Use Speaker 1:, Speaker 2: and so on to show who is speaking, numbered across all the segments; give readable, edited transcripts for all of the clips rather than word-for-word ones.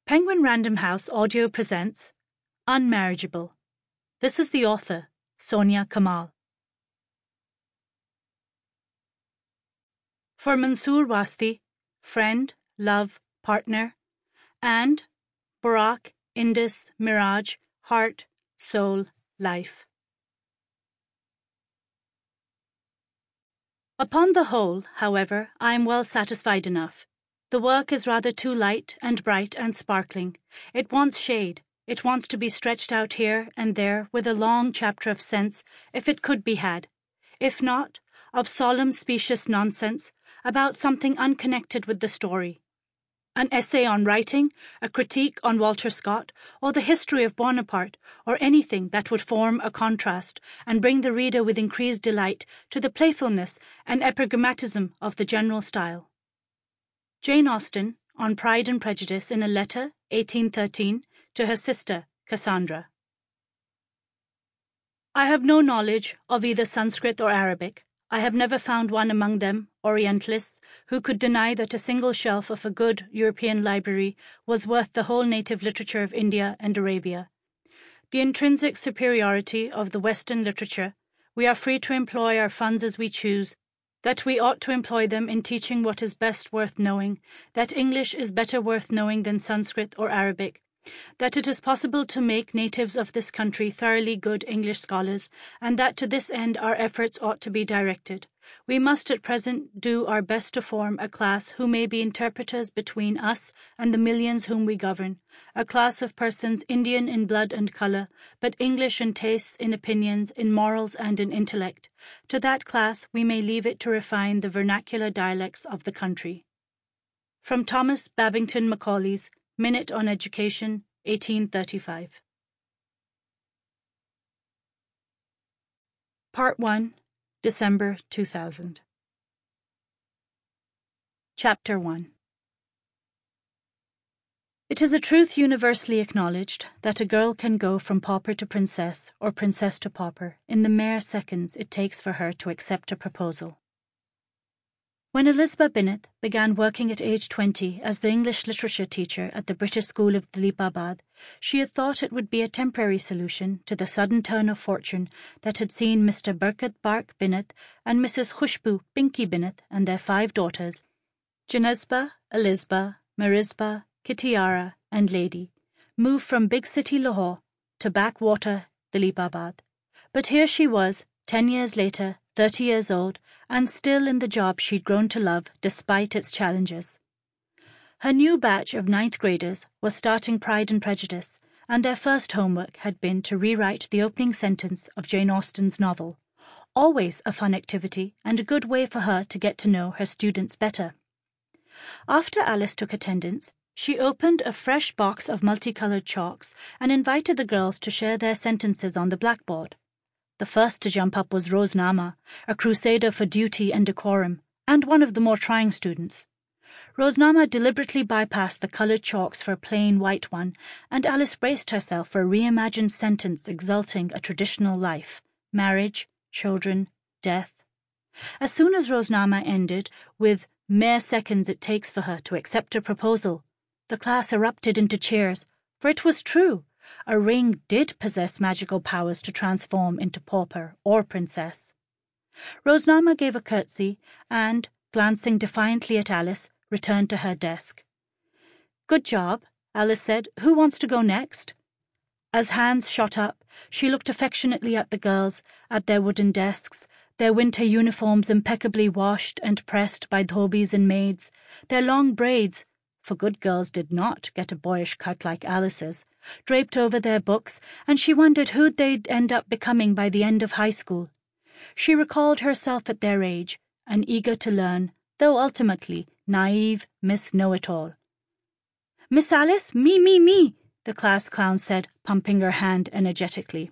Speaker 1: Penguin Random House Audio presents Unmarriageable. This is the author, Sonia Kamal. For Mansoor Wasti, friend, love, partner, and Burak, Indus, Miraj, heart, soul, life. Upon the whole, however, I am well satisfied enough. The work is rather too light and bright and sparkling. It wants shade. It wants to be stretched out here and there with a long chapter of sense, if it could be had. If not, of solemn specious nonsense about something unconnected with the story. An essay on writing, a critique on Walter Scott, or the history of Bonaparte, or anything that would form a contrast and bring the reader with increased delight to the playfulness and epigrammatism of the general style. Jane Austen, on Pride and Prejudice, in a letter, 1813, to her sister, Cassandra. I have no knowledge of either Sanskrit or Arabic. I have never found one among them, Orientalists, who could deny that a single shelf of a good European library was worth the whole native literature of India and Arabia. The intrinsic superiority of the Western literature, we are free to employ our funds as we choose, that we ought to employ them in teaching what is best worth knowing, that English is better worth knowing than Sanskrit or Arabic, that it is possible to make natives of this country thoroughly good English scholars, and that to this end our efforts ought to be directed. We must at present do our best to form a class who may be interpreters between us and the millions whom we govern, a class of persons Indian in blood and colour, but English in tastes, in opinions, in morals and in intellect. To that class we may leave it to refine the vernacular dialects of the country. From Thomas Babington Macaulay's Minute on Education, 1835. Part 1, December 2000. Chapter 1. It is a truth universally acknowledged that a girl can go from pauper to princess or princess to pauper in the mere seconds it takes for her to accept a proposal. When Elizabeth Binnett began working at age 20 as the English literature teacher at the British School of Dileepabad, she had thought it would be a temporary solution to the sudden turn of fortune that had seen Mr. Birkett Bark Binnett and Mrs. Khushbu Pinky Binnett and their 5 daughters, Janezba, Elizabeth, Marizba, Kitiara, and Lady, move from big city Lahore to backwater Dileepabad. But here she was, 10 years later, 30 years old, and still in the job she'd grown to love despite its challenges. Her new batch of 9th graders was starting Pride and Prejudice, and their first homework had been to rewrite the opening sentence of Jane Austen's novel. Always a fun activity and a good way for her to get to know her students better. After Alice took attendance, she opened a fresh box of multicoloured chalks and invited the girls to share their sentences on the blackboard. The first to jump up was Rosenama, a crusader for duty and decorum, and one of the more trying students. Rosenama deliberately bypassed the coloured chalks for a plain white one, and Alice braced herself for a reimagined sentence exalting a traditional life, marriage, children, death. As soon as Rosenama ended with mere seconds it takes for her to accept a proposal, the class erupted into cheers, for it was true. A ring did possess magical powers to transform into pauper or princess. Rosenama gave a curtsy and, glancing defiantly at Alice, returned to her desk. "Good job," Alice said. "Who wants to go next?" As hands shot up, she looked affectionately at the girls, at their wooden desks, their winter uniforms impeccably washed and pressed by dhobis and maids, their long braids, for good girls did not get a boyish cut like Alice's, draped over their books, and she wondered who they'd end up becoming by the end of high school. She recalled herself at their age, an eager to learn, though ultimately naive Miss Know-it-all. "Miss Alice, me," the class clown said, pumping her hand energetically.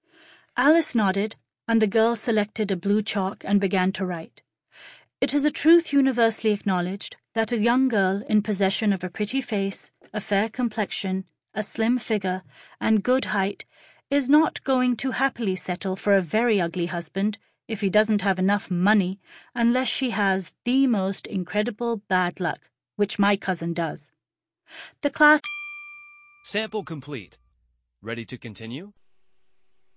Speaker 1: Alice nodded, and the girl selected a blue chalk and began to write. It is a truth universally acknowledged that a young girl in possession of a pretty face, a fair complexion, a slim figure, and good height is not going to happily settle for a very ugly husband if he doesn't have enough money, unless she has the most incredible bad luck, which my cousin does. The class
Speaker 2: Sample complete. Ready to continue?